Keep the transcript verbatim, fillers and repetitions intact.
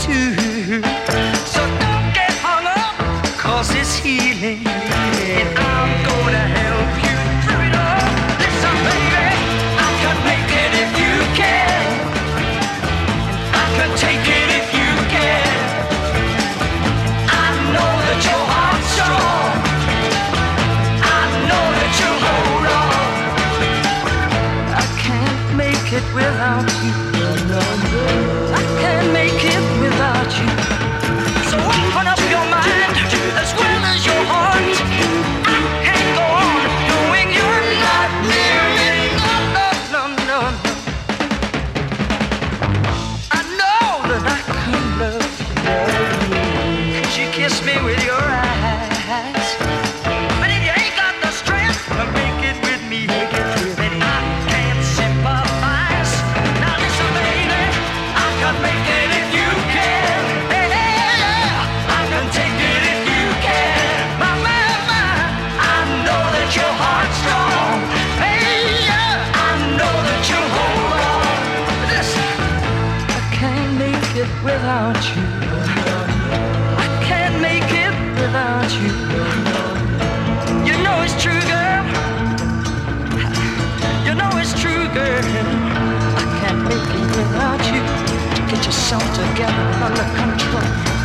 too. So don't get hung up, cause it's healing. And I'm gonna help you through it all. Listen, baby, I can make it if you can. I can take it if you can. I know that your heart's strong. I know that you'll hold on. I can't make it without you. I can't make it without you. So open up your mind as well as your heart. I can't go on knowing you're not near me. No, no, no, no, no. I know that I could love you. Could you kiss me with your eyes? But if you ain't got the strength to make it with me, then I can't sympathize. Now listen, baby, I can make it if you can. Hey, hey, yeah, I can take it if you can. My, my, my, I know that your heart's strong. Hey, yeah, I know that you'll hold on. Listen, I can't make it without you. I can't make it without you. You know it's true, girl. You know it's true, girl. I can't make it without you. Get yourself together under control.